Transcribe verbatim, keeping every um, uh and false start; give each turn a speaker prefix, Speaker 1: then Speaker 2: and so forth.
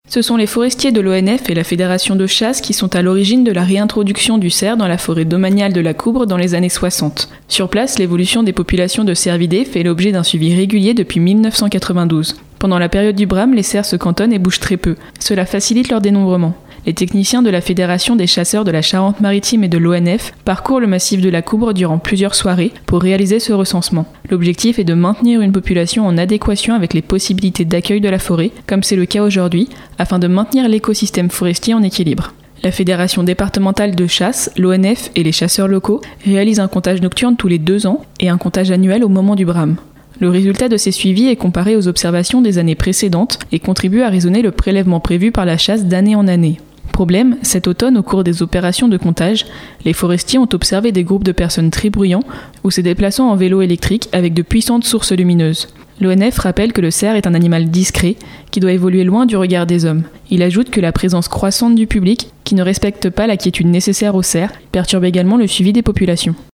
Speaker 1: Ce sont les forestiers de l'O N F et la Fédération de chasse qui sont à l'origine de la réintroduction du cerf dans la forêt domaniale de la Coubre dans les années soixante. Sur place, l'évolution des populations de cervidés fait l'objet d'un suivi régulier depuis mille neuf cent quatre-vingt-douze. Pendant la période du brame, les cerfs se cantonnent et bougent très peu. Cela facilite leur dénombrement. Les techniciens de la Fédération des chasseurs de la Charente-Maritime et de l'O N F parcourent le massif de la Coubre durant plusieurs soirées pour réaliser ce recensement. L'objectif est de maintenir une population en adéquation avec les possibilités d'accueil de la forêt, comme c'est le cas aujourd'hui, afin de maintenir l'écosystème forestier en équilibre. La Fédération départementale de chasse, l'O N F et les chasseurs locaux réalisent un comptage nocturne tous les deux ans et un comptage annuel au moment du brame. Le résultat de ces suivis est comparé aux observations des années précédentes et contribue à raisonner le prélèvement prévu par la chasse d'année en année. Problème, cet automne, au cours des opérations de comptage, les forestiers ont observé des groupes de personnes très bruyants ou se déplaçant en vélo électrique avec de puissantes sources lumineuses. L'O N F rappelle que le cerf est un animal discret qui doit évoluer loin du regard des hommes. Il ajoute que la présence croissante du public, qui ne respecte pas la quiétude nécessaire au cerf, perturbe également le suivi des populations.